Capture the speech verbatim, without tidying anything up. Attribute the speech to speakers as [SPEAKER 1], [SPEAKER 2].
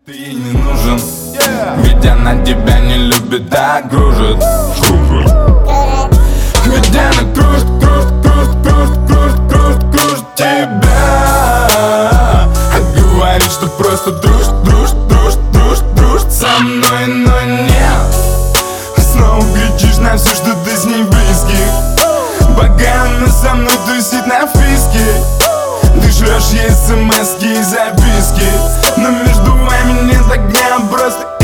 [SPEAKER 1] Ты ей не нужен, ведь она тебя не любит, а кружит. Ведь она кружит, кружит, кружит, кружит, кружит, кружит, кружит тебя. А говорит, что просто дружит, дружит, дружит, дружит, дружит со мной, но нет. Снова кричишь на все, что ты с ней близкий, пока она со мной тусит на фиске. Ты шлешь ей смс-ки и записки, но между вами нет огня, просто